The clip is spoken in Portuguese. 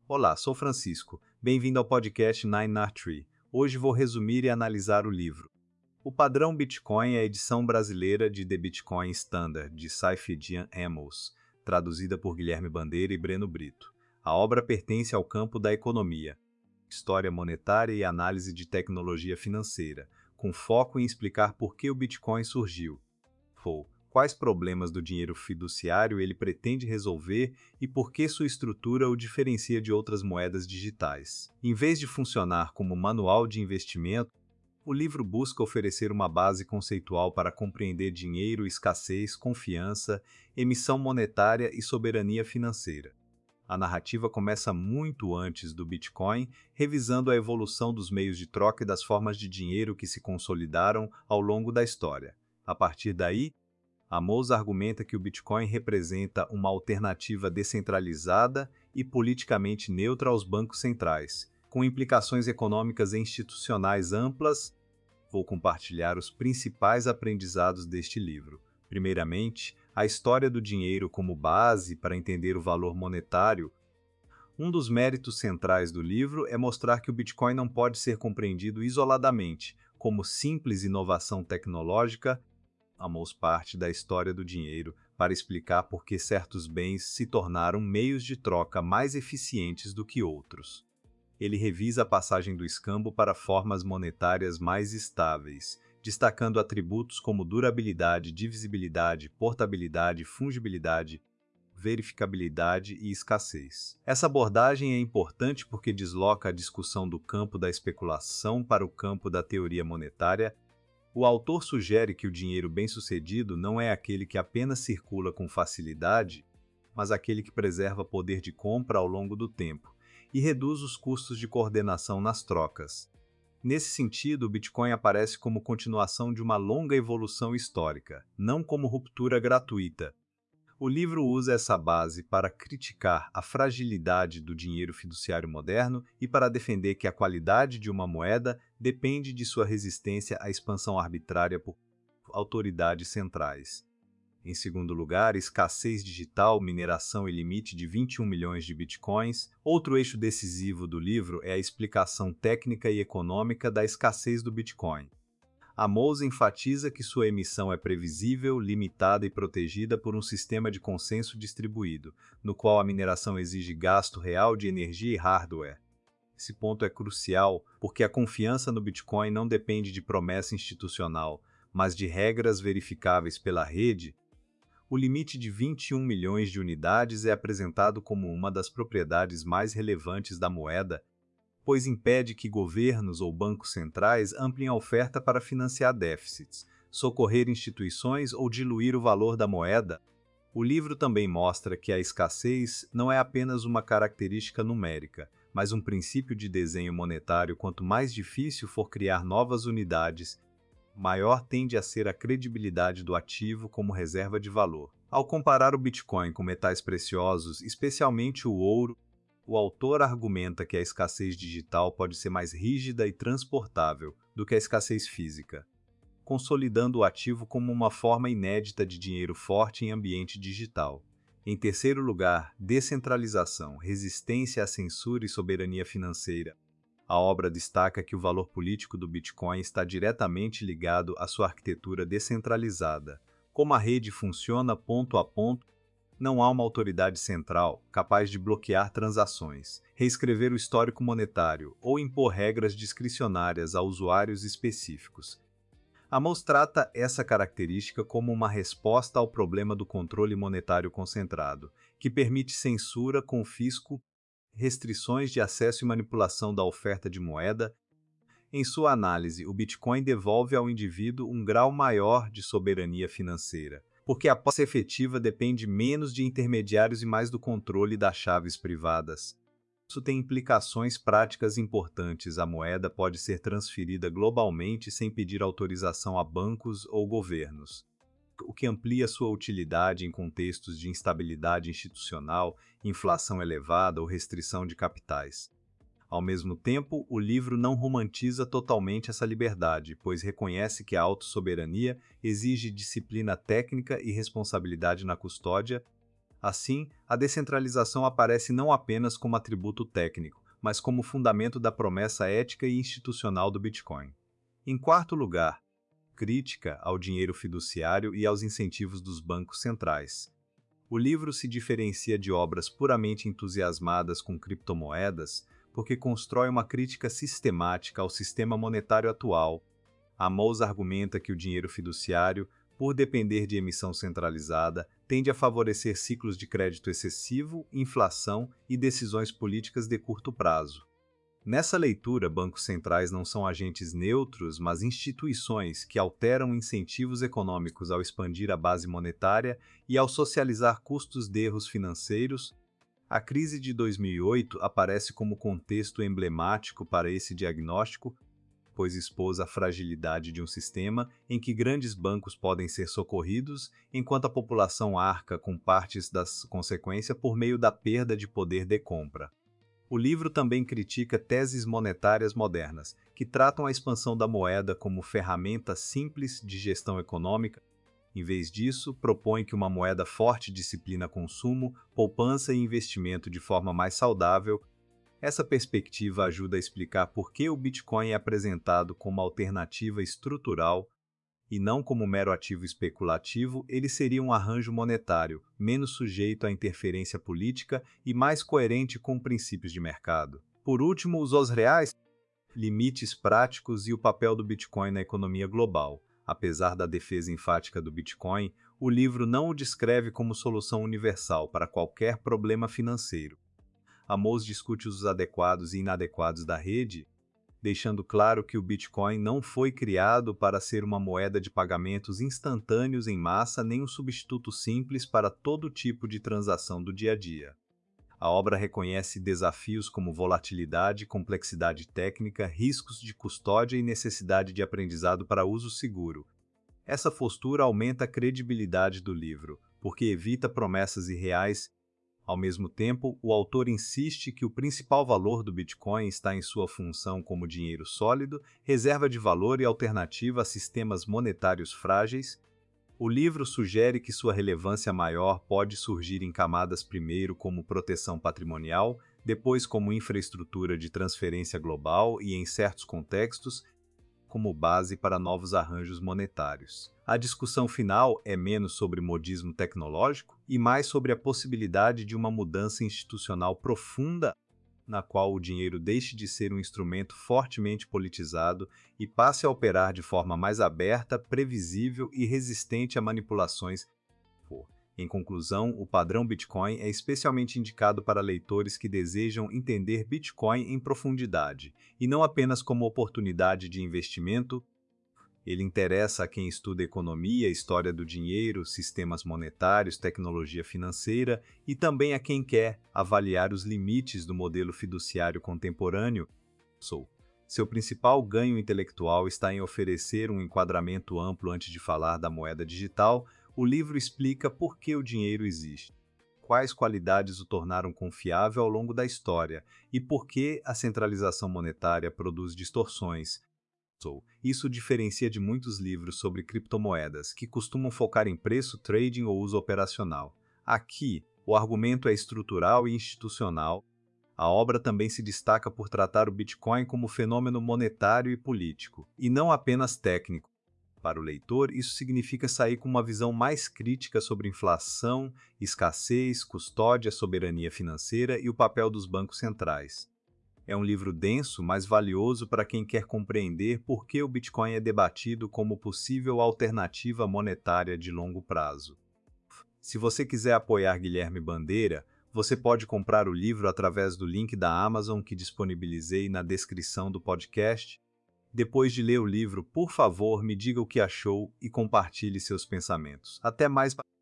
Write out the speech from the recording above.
Olá, sou Francisco. Bem-vindo ao podcast Nine Tree. Hoje vou resumir e analisar o livro. O Padrão Bitcoin é a edição brasileira de The Bitcoin Standard, de Saifedean Ammous, traduzida por Guilherme Bandeira e Breno Brito. A obra pertence ao campo da economia, história monetária e análise de tecnologia financeira, com foco em explicar por que o Bitcoin surgiu, quais problemas do dinheiro fiduciário ele pretende resolver e por que sua estrutura o diferencia de outras moedas digitais. Em vez de funcionar como manual de investimento, o livro busca oferecer uma base conceitual para compreender dinheiro, escassez, confiança, emissão monetária e soberania financeira. A narrativa começa muito antes do Bitcoin, revisando a evolução dos meios de troca e das formas de dinheiro que se consolidaram ao longo da história. A partir daí, Ammous argumenta que o Bitcoin representa uma alternativa descentralizada e politicamente neutra aos bancos centrais, com implicações econômicas e institucionais amplas. Vou compartilhar os principais aprendizados deste livro. Primeiramente, a história do dinheiro como base para entender o valor monetário. Um dos méritos centrais do livro é mostrar que o Bitcoin não pode ser compreendido isoladamente, como simples inovação tecnológica. Ammous parte da história do dinheiro para explicar por que certos bens se tornaram meios de troca mais eficientes do que outros. Ele revisa a passagem do escambo para formas monetárias mais estáveis, destacando atributos como durabilidade, divisibilidade, portabilidade, fungibilidade, verificabilidade e escassez. Essa abordagem é importante porque desloca a discussão do campo da especulação para o campo da teoria monetária. O autor sugere que o dinheiro bem-sucedido não é aquele que apenas circula com facilidade, mas aquele que preserva poder de compra ao longo do tempo e reduz os custos de coordenação nas trocas. Nesse sentido, o Bitcoin aparece como continuação de uma longa evolução histórica, não como ruptura gratuita. O livro usa essa base para criticar a fragilidade do dinheiro fiduciário moderno e para defender que a qualidade de uma moeda depende de sua resistência à expansão arbitrária por autoridades centrais. Em segundo lugar, escassez digital, mineração e limite de 21 milhões de bitcoins. Outro eixo decisivo do livro é a explicação técnica e econômica da escassez do Bitcoin. Ammous enfatiza que sua emissão é previsível, limitada e protegida por um sistema de consenso distribuído, no qual a mineração exige gasto real de energia e hardware. Esse ponto é crucial porque a confiança no Bitcoin não depende de promessa institucional, mas de regras verificáveis pela rede. O limite de 21 milhões de unidades é apresentado como uma das propriedades mais relevantes da moeda, pois impede que governos ou bancos centrais ampliem a oferta para financiar déficits, socorrer instituições ou diluir o valor da moeda. O livro também mostra que a escassez não é apenas uma característica numérica, mas um princípio de desenho monetário. Quanto mais difícil for criar novas unidades, maior tende a ser a credibilidade do ativo como reserva de valor. Ao comparar o Bitcoin com metais preciosos, especialmente o ouro, o autor argumenta que a escassez digital pode ser mais rígida e transportável do que a escassez física, consolidando o ativo como uma forma inédita de dinheiro forte em ambiente digital. Em terceiro lugar, descentralização, resistência à censura e soberania financeira. A obra destaca que o valor político do Bitcoin está diretamente ligado à sua arquitetura descentralizada. Como a rede funciona ponto a ponto, não há uma autoridade central capaz de bloquear transações, reescrever o histórico monetário ou impor regras discricionárias a usuários específicos. Ammous trata essa característica como uma resposta ao problema do controle monetário concentrado, que permite censura, confisco, restrições de acesso e manipulação da oferta de moeda. Em sua análise, o Bitcoin devolve ao indivíduo um grau maior de soberania financeira, porque a posse efetiva depende menos de intermediários e mais do controle das chaves privadas. Isso tem implicações práticas importantes. A moeda pode ser transferida globalmente sem pedir autorização a bancos ou governos, o que amplia sua utilidade em contextos de instabilidade institucional, inflação elevada ou restrição de capitais. Ao mesmo tempo, o livro não romantiza totalmente essa liberdade, pois reconhece que a autossoberania exige disciplina técnica e responsabilidade na custódia. Assim, a descentralização aparece não apenas como atributo técnico, mas como fundamento da promessa ética e institucional do Bitcoin. Em quarto lugar, crítica ao dinheiro fiduciário e aos incentivos dos bancos centrais. O livro se diferencia de obras puramente entusiasmadas com criptomoedas porque constrói uma crítica sistemática ao sistema monetário atual. Amos argumenta que o dinheiro fiduciário, por depender de emissão centralizada, tende a favorecer ciclos de crédito excessivo, inflação e decisões políticas de curto prazo. Nessa leitura, bancos centrais não são agentes neutros, mas instituições que alteram incentivos econômicos ao expandir a base monetária e ao socializar custos de erros financeiros. A crise de 2008 aparece como contexto emblemático para esse diagnóstico, pois expôs a fragilidade de um sistema em que grandes bancos podem ser socorridos, enquanto a população arca com partes das consequências por meio da perda de poder de compra. O livro também critica teses monetárias modernas, que tratam a expansão da moeda como ferramenta simples de gestão econômica. Em vez disso, propõe que uma moeda forte disciplina consumo, poupança e investimento de forma mais saudável. Essa perspectiva ajuda a explicar por que o Bitcoin é apresentado como alternativa estrutural e não como mero ativo especulativo. Ele seria um arranjo monetário, menos sujeito à interferência política e mais coerente com princípios de mercado. Por último, os reais, limites práticos e o papel do Bitcoin na economia global. Apesar da defesa enfática do Bitcoin, o livro não o descreve como solução universal para qualquer problema financeiro. Amos discute os adequados e inadequados da rede, deixando claro que o Bitcoin não foi criado para ser uma moeda de pagamentos instantâneos em massa nem um substituto simples para todo tipo de transação do dia a dia. A obra reconhece desafios como volatilidade, complexidade técnica, riscos de custódia e necessidade de aprendizado para uso seguro. Essa postura aumenta a credibilidade do livro, porque evita promessas irreais. Ao mesmo tempo, o autor insiste que o principal valor do Bitcoin está em sua função como dinheiro sólido, reserva de valor e alternativa a sistemas monetários frágeis. O livro sugere que sua relevância maior pode surgir em camadas primeiro como proteção patrimonial, depois como infraestrutura de transferência global e, em certos contextos, como base para novos arranjos monetários. A discussão final é menos sobre modismo tecnológico e mais sobre a possibilidade de uma mudança institucional profunda, na qual o dinheiro deixe de ser um instrumento fortemente politizado e passe a operar de forma mais aberta, previsível e resistente a manipulações. Em conclusão, o padrão Bitcoin é especialmente indicado para leitores que desejam entender Bitcoin em profundidade, e não apenas como oportunidade de investimento. Ele interessa a quem estuda economia, história do dinheiro, sistemas monetários, tecnologia financeira e também a quem quer avaliar os limites do modelo fiduciário contemporâneo. Seu principal ganho intelectual está em oferecer um enquadramento amplo antes de falar da moeda digital. O livro explica por que o dinheiro existe, quais qualidades o tornaram confiável ao longo da história e por que a centralização monetária produz distorções. Isso diferencia de muitos livros sobre criptomoedas, que costumam focar em preço, trading ou uso operacional. Aqui, o argumento é estrutural e institucional. A obra também se destaca por tratar o Bitcoin como fenômeno monetário e político, e não apenas técnico. Para o leitor, isso significa sair com uma visão mais crítica sobre inflação, escassez, custódia, soberania financeira e o papel dos bancos centrais. É um livro denso, mas valioso para quem quer compreender por que o Bitcoin é debatido como possível alternativa monetária de longo prazo. Se você quiser apoiar Guilherme Bandeira, você pode comprar o livro através do link da Amazon que disponibilizei na descrição do podcast. Depois de ler o livro, por favor, me diga o que achou e compartilhe seus pensamentos. Até mais!